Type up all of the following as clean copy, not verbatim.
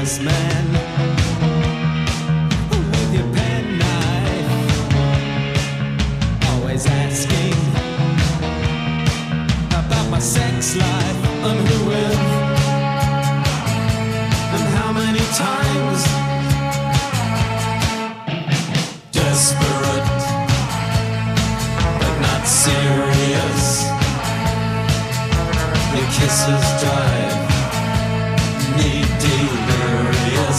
man with your penknife, always asking about my sex life and who with and how many times. Desperate but not serious, your kisses drive me delirious.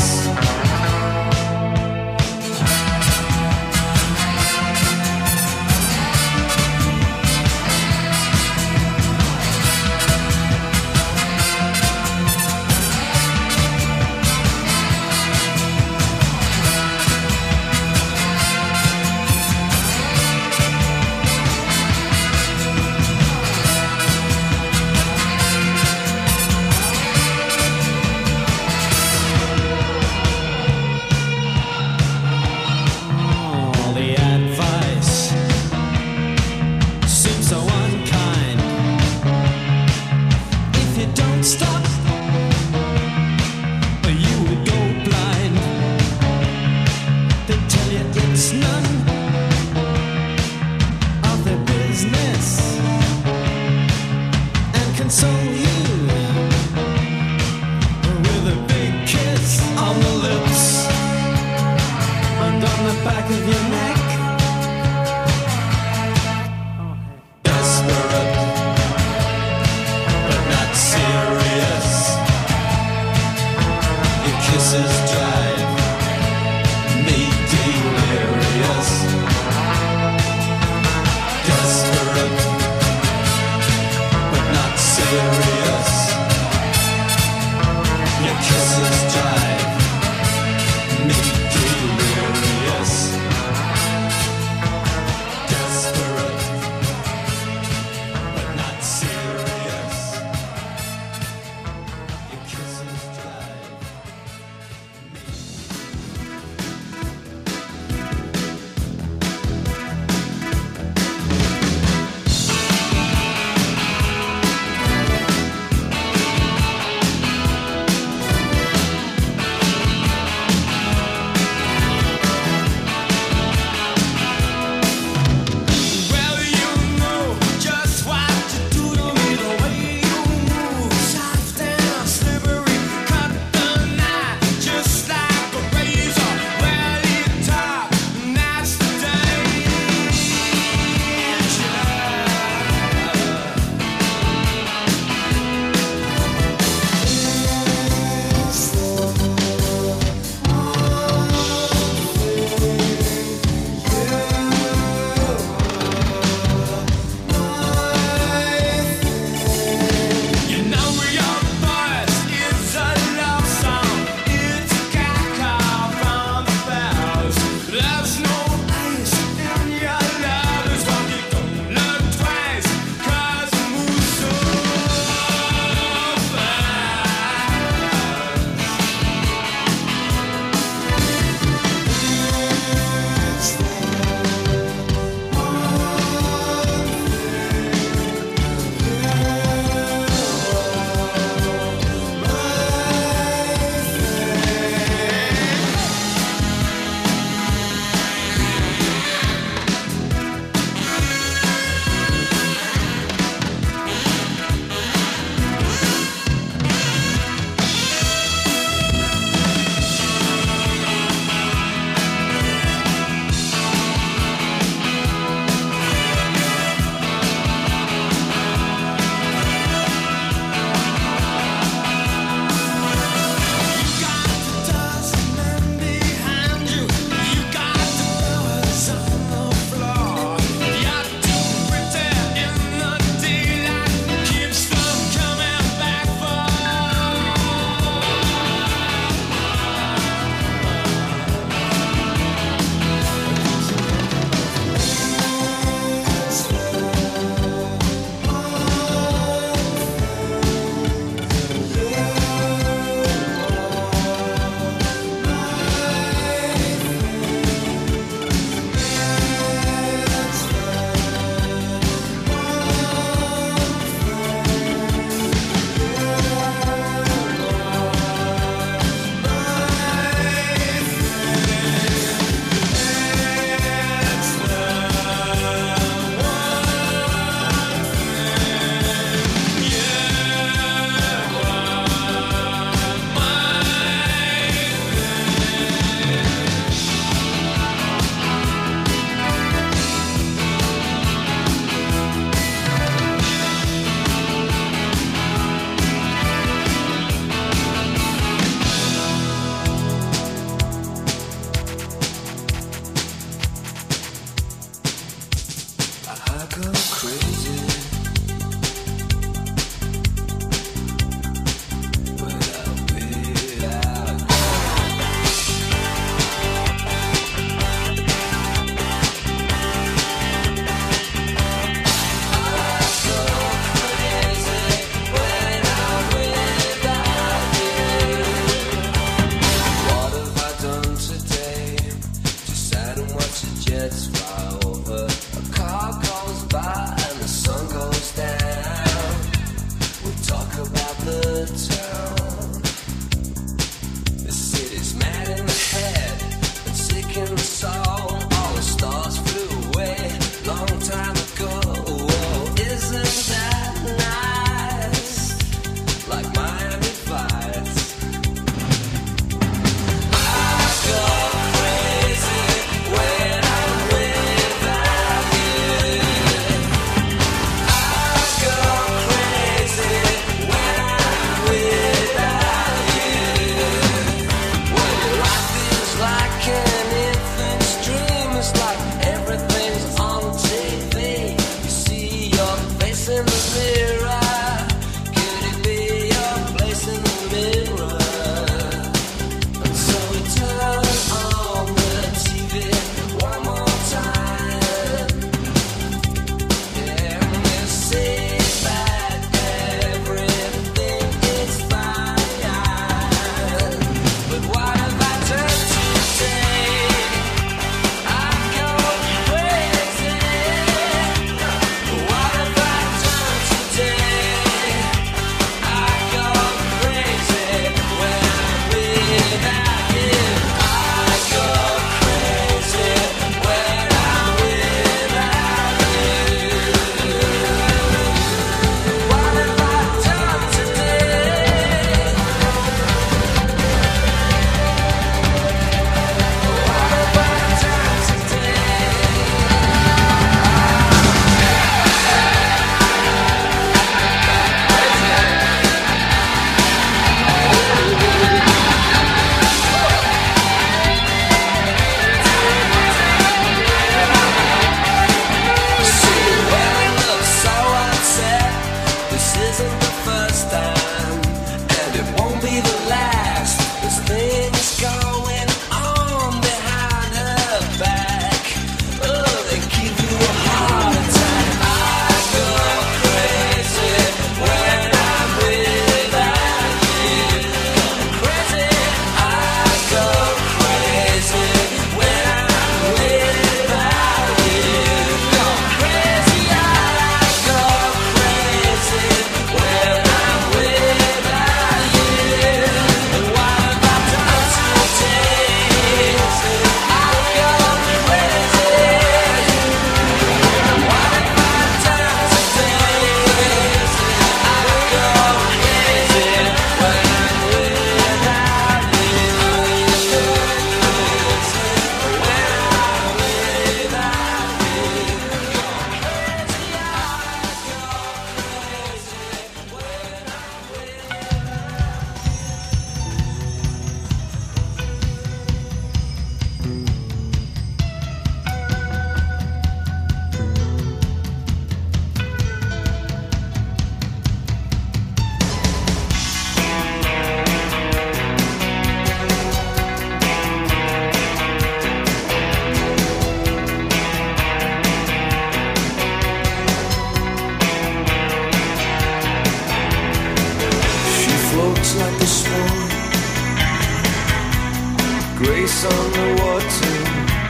grace on the water,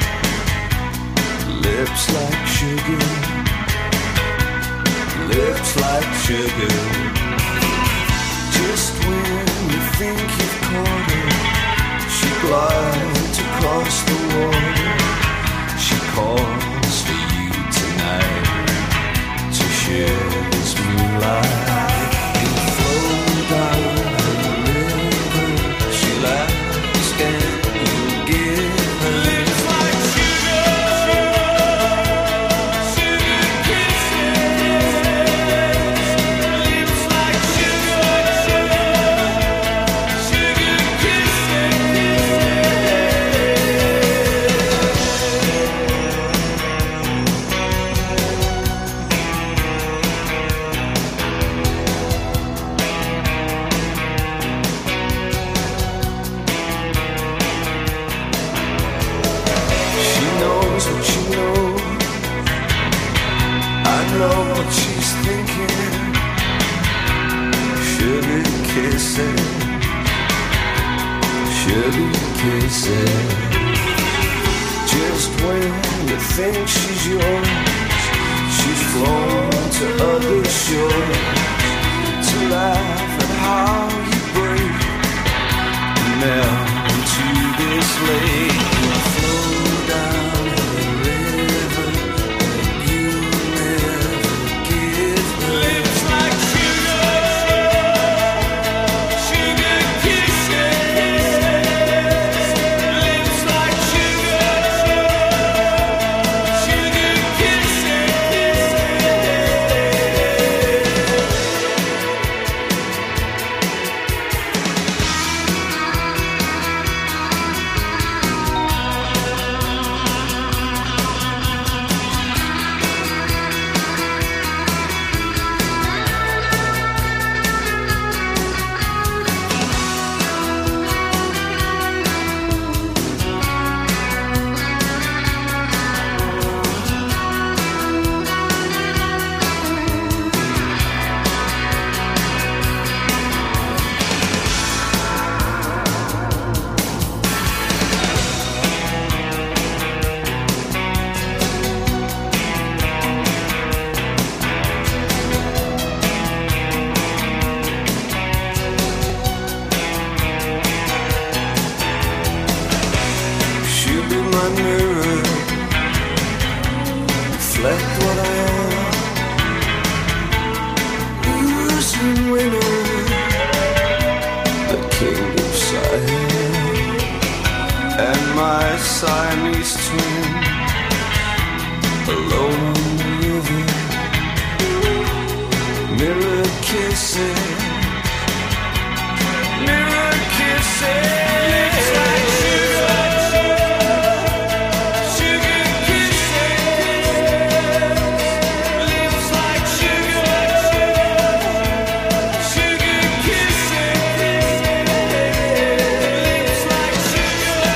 lips like sugar, lips like sugar. Just when you think you've caught her, she glides across the water. She calls for you tonight to share this moonlight. You flow down the river, she laughs and you give her lips like sugar, sugar kisses. Lips like sugar, sugar kisses. She knows what you know, I know what she's thinking. Sugar kisses, sugar kisses. Just when you think she's yours, she's flown to other shores to laugh at how Siamese twin, alone on the river, mirror kissing, mirror kissing. Lips like sugar, sugar kissing. Lips like sugar, sugar kissing. Lips like sugar.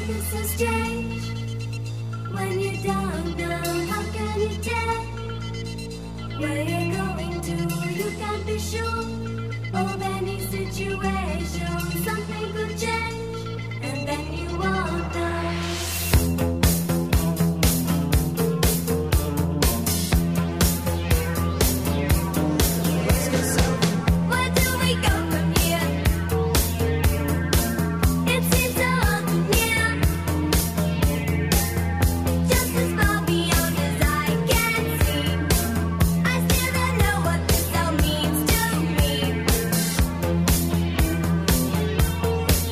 is so strange. When you don't know, how can you tell where you're going to? You can't be sure of any situation. Something could change, and then you won't know. Where do we go from here? It seems so unnear, just as far beyond as I can see. I still don't know what this all means to me.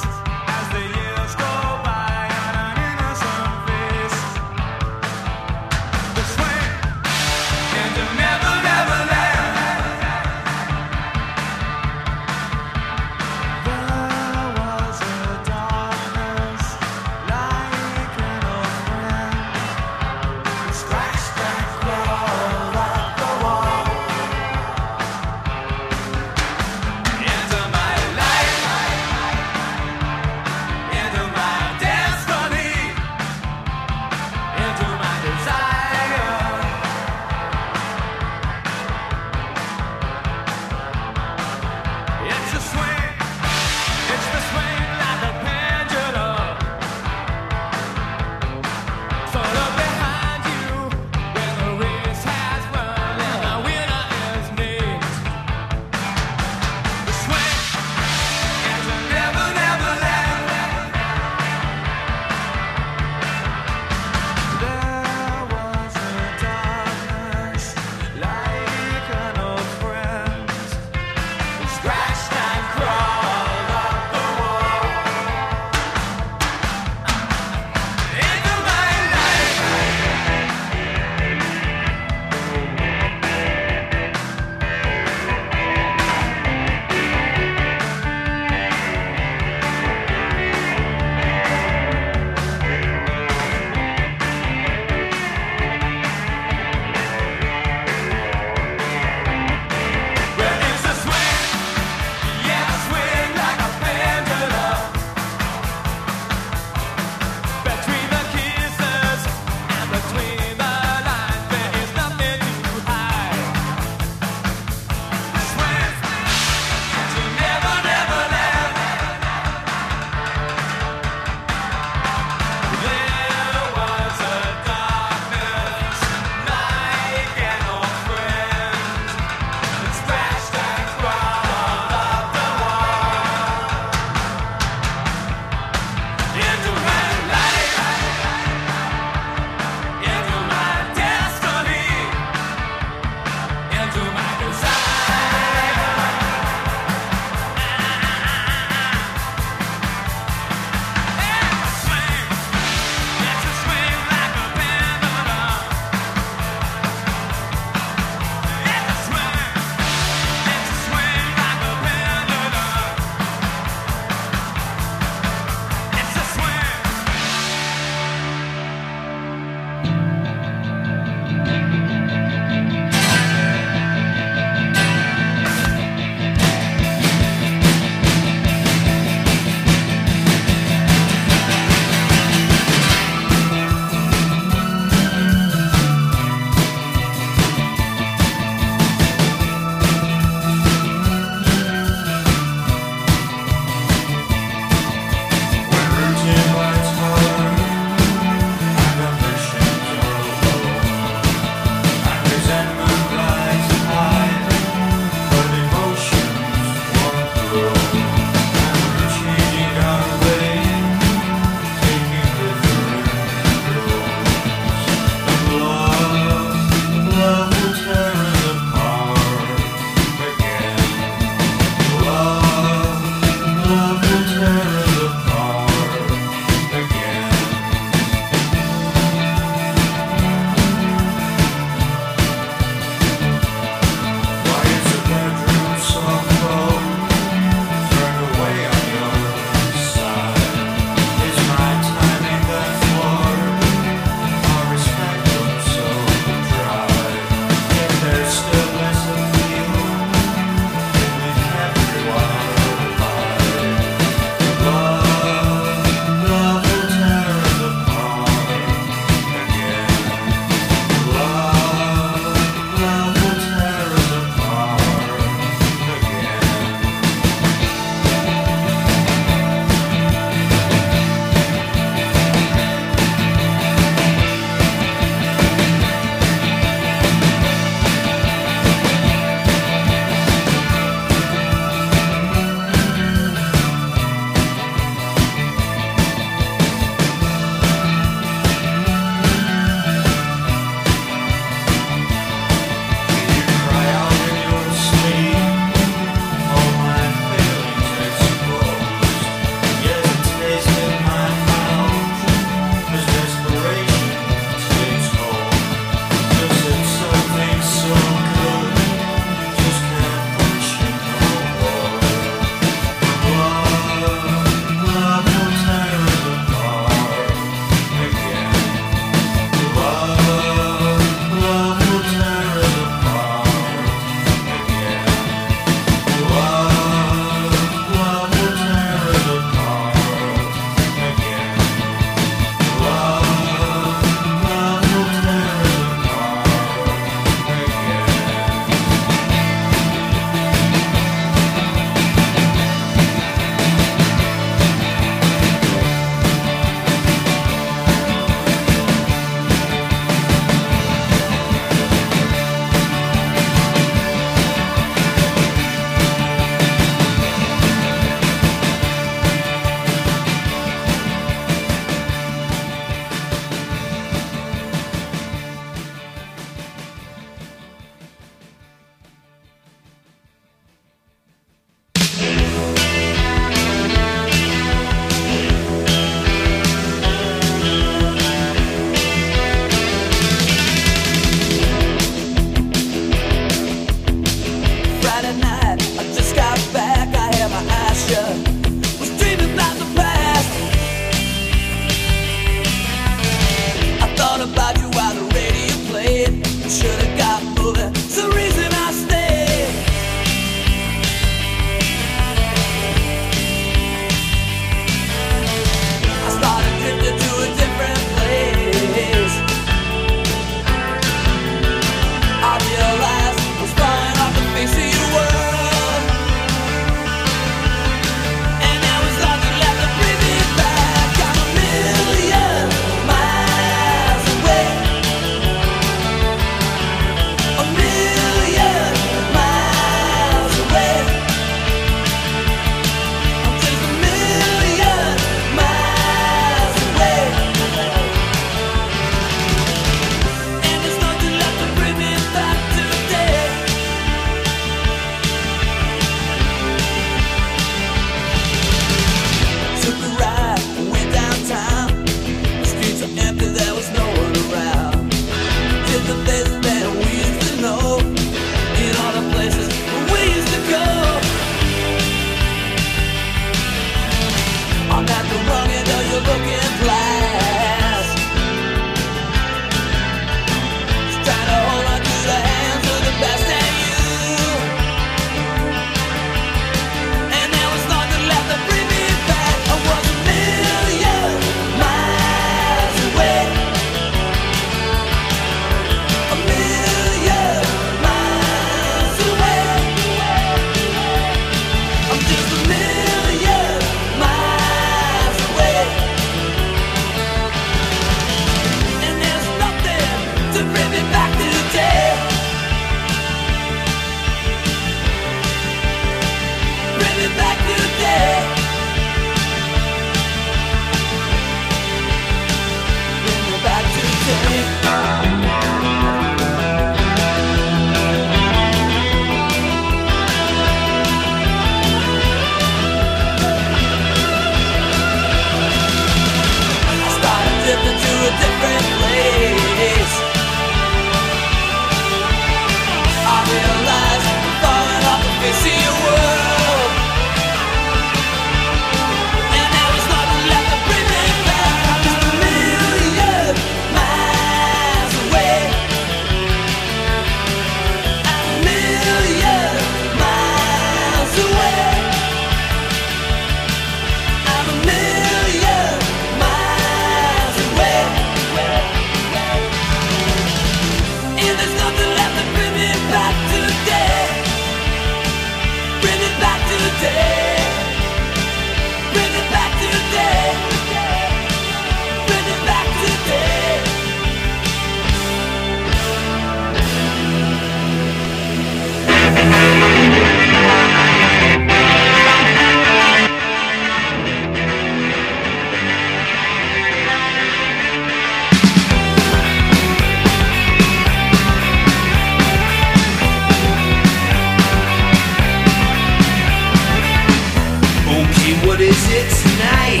Okay, what is it tonight?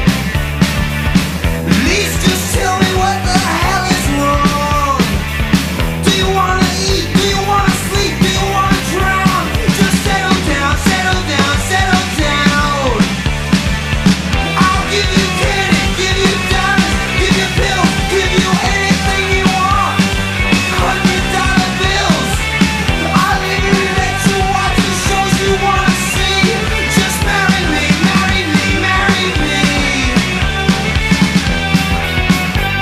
At least just tell me what the hell is wrong. Do you wanna eat? Do you wanna sleep? Do you wanna drown? Just settle down, settle down, settle down. I'll give you candy, give you diamonds, give you pills, give you anything you want. $100 bills. I'll even let you watch the shows you wanna see. Just marry me, marry me, marry me.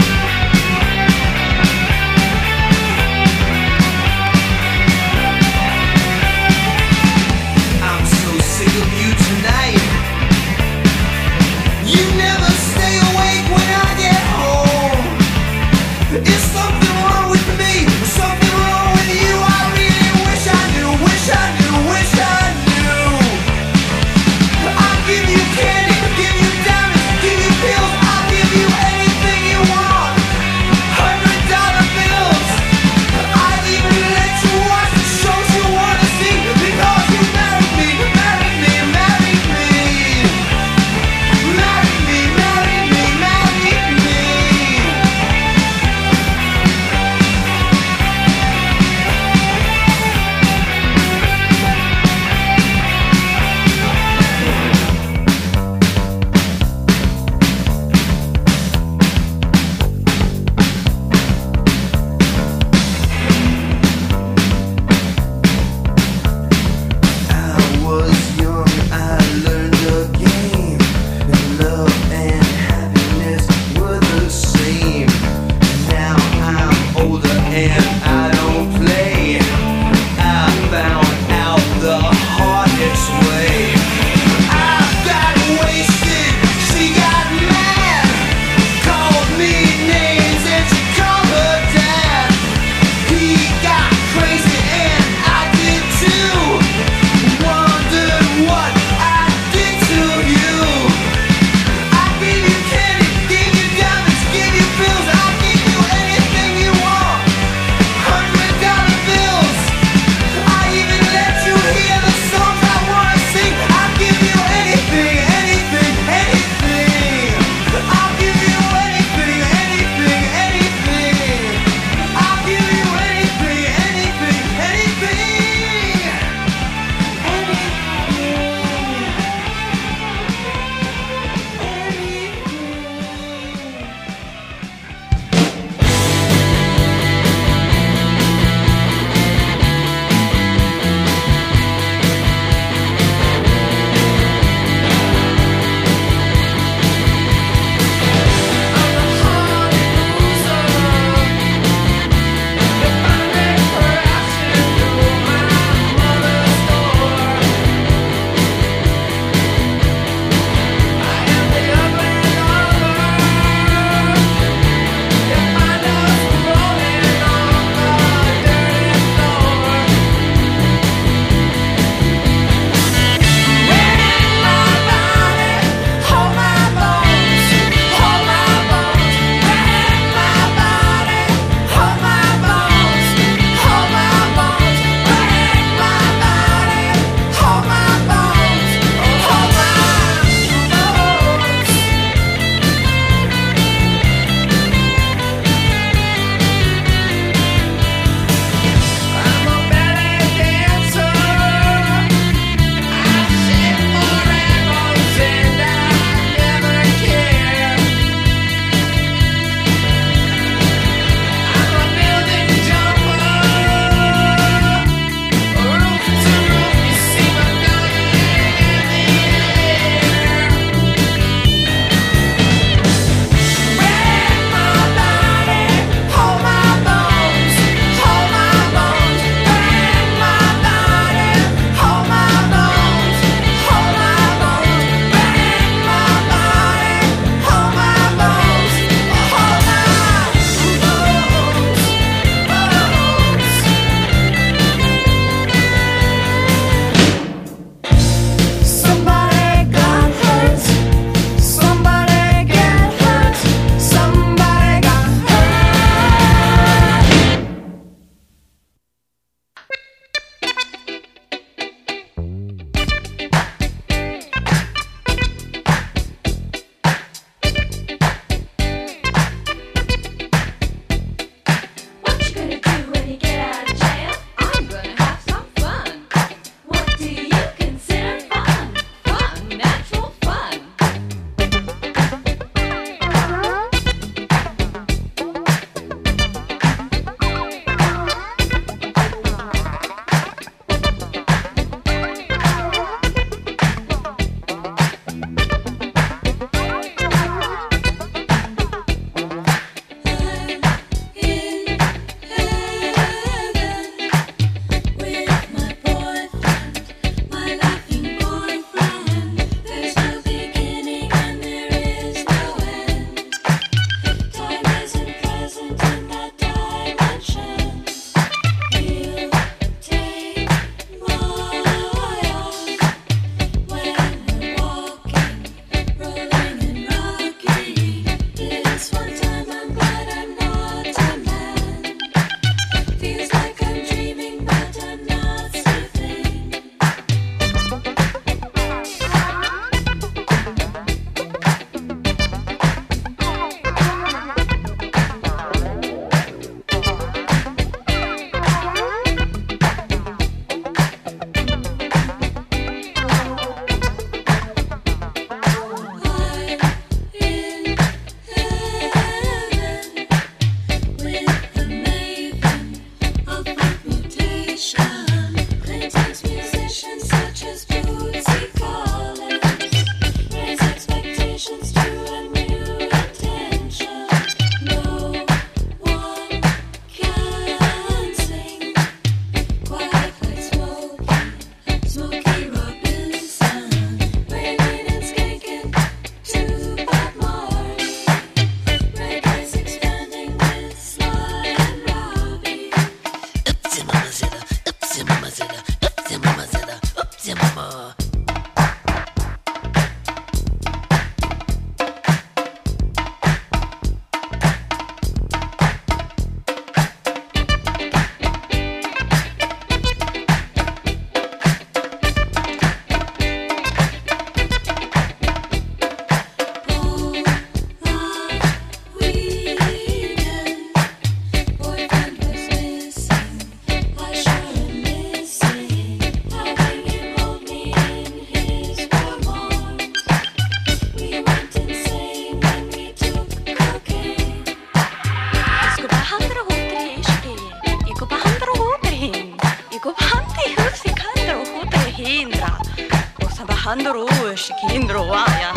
시킨 들어와야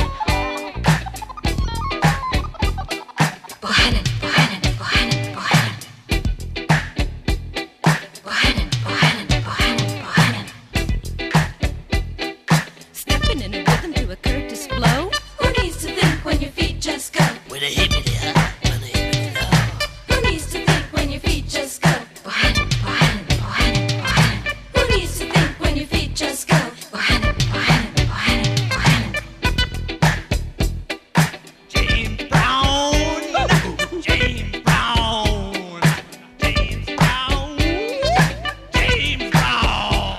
Stepping in a rhythm to a Curtis blow. Who needs to think when your feet just go? With a hippity hop, with a hippity hop. Who needs to think when your feet just go? Who needs to think when your feet just go? James Brown, James Brown, James Brown, James Brown.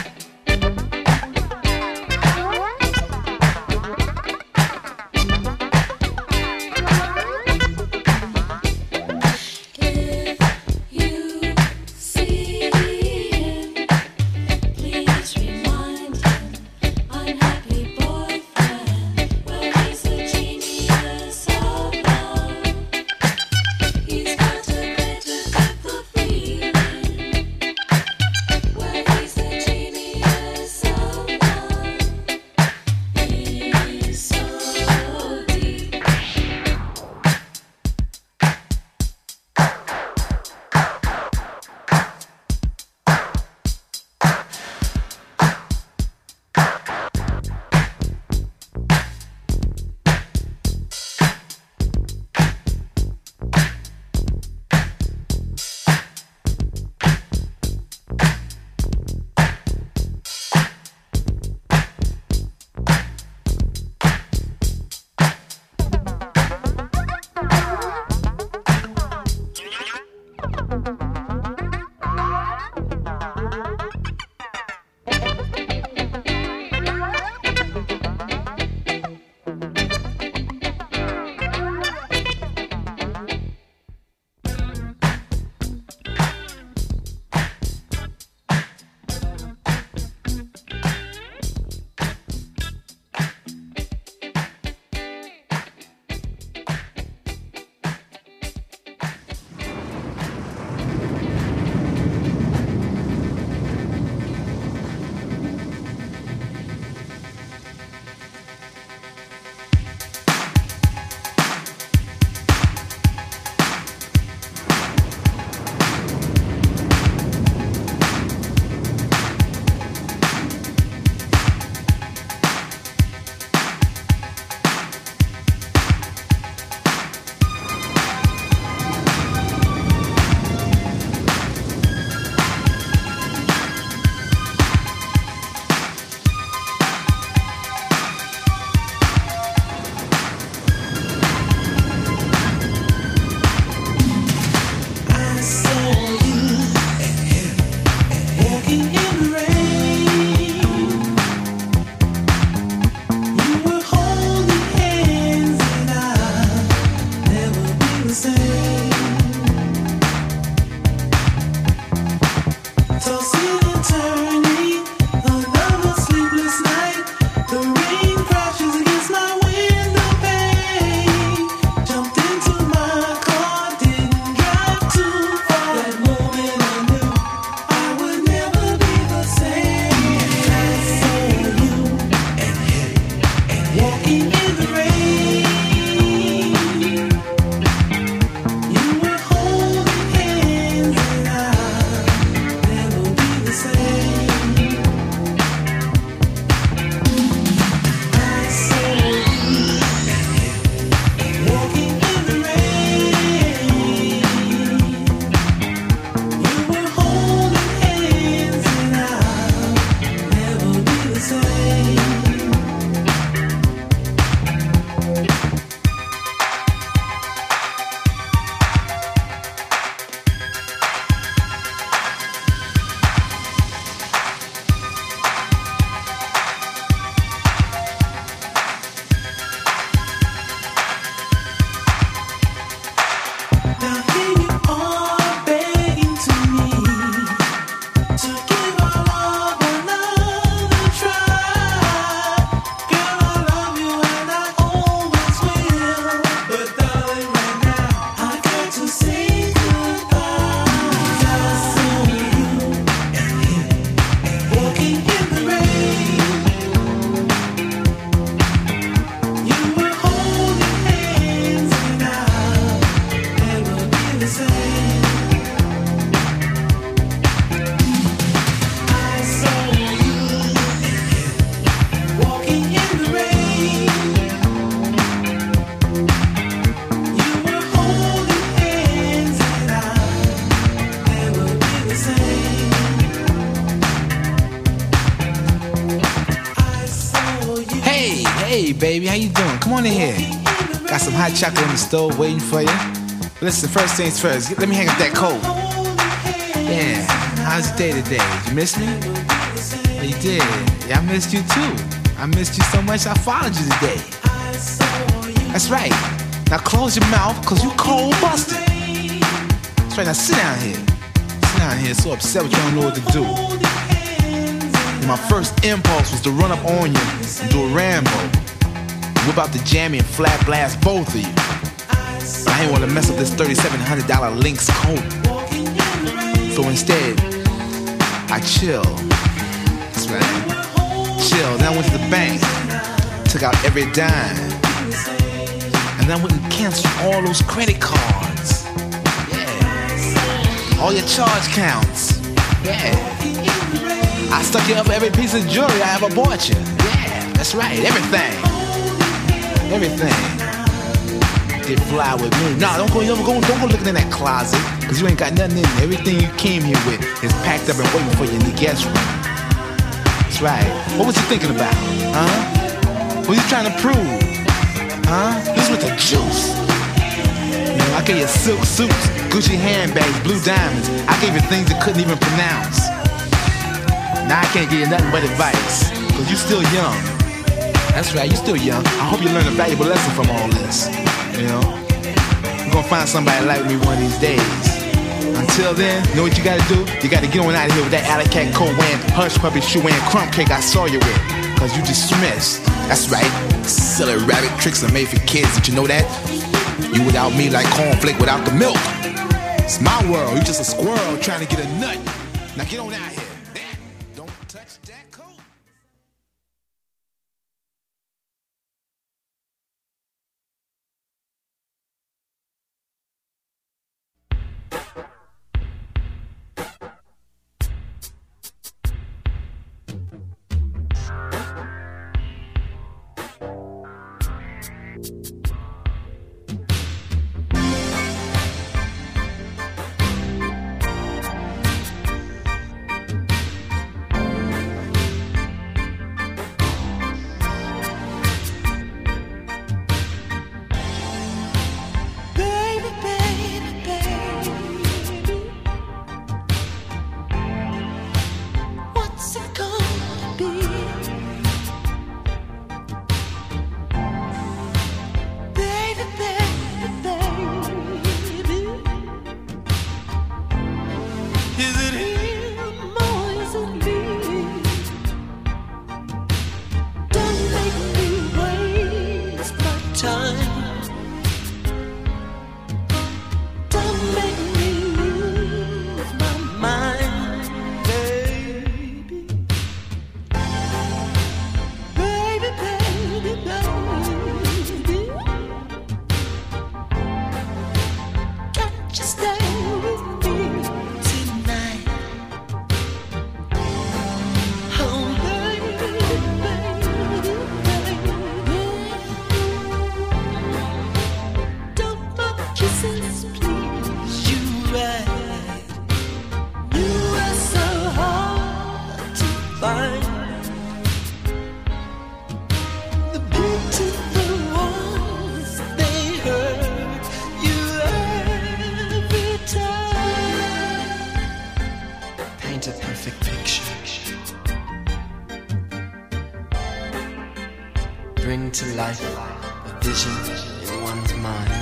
If you see him, please remind him, unhappy boyfriend, well he's a genius of love. He's got a greater depth of feeling. Well he's a genius of love. He's so deep. Hey, baby, how you doing? Come on in here. Got some hot chocolate in the stove waiting for you. But listen, first things first, let me hang up that coat. Yeah, how's your day today? Did you miss me? Oh, you did? Yeah, I missed you too. I missed you so much I followed you today. That's right. Now close your mouth, cause you cold busted. That's right, now sit down here. Sit down here, so upset with you, don't know what to do. And my first impulse was to run up on you and do a Rambo. Whip out the jammy and flat blast both of you. But I ain't wanna mess up this $3,700 Lynx coat. So instead, I chill. That's right. Chill. Then I went to the bank, took out every dime, and then I went and canceled all those credit cards. Yeah. All your charge counts. Yeah. I stuck you up for every piece of jewelry I ever bought you. Yeah, that's right. Everything. Everything. Get fly with me. Nah, don't go looking in that closet, cause you ain't got nothing in there. Everything you came here with is packed up and waiting for you in the guest room. That's right. What was you thinking about? Huh? What you trying to prove? Huh? This with the juice. You know, I gave you silk suits, Gucci handbags, blue diamonds. I gave you things you couldn't even pronounce. Now I can't give you nothing but advice, cause you still young. That's right, you still young. I hope you learn a valuable lesson from all this. You know, you're gonna find somebody like me one of these days. Until then, you know what you gotta do? You gotta get on out of here with that alley cat coat wearing, hush puppy shoe wearing, crumb cake I saw you with. Cause you dismissed. That's right. Silly rabbit tricks are made for kids. Did you know that? You without me like cornflake without the milk. It's my world. You just a squirrel trying to get a nut. Now get on out here. Don't touch that coat. Bring to life a vision in one's mind.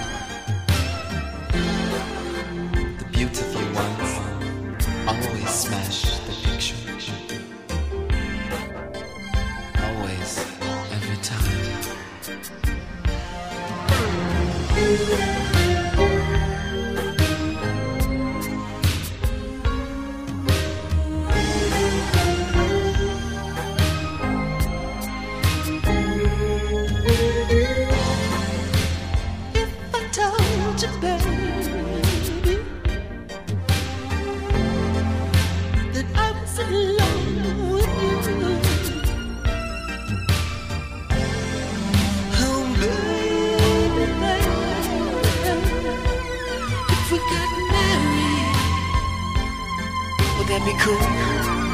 The beautiful ones always smash the picture. Always, every time. that be cool?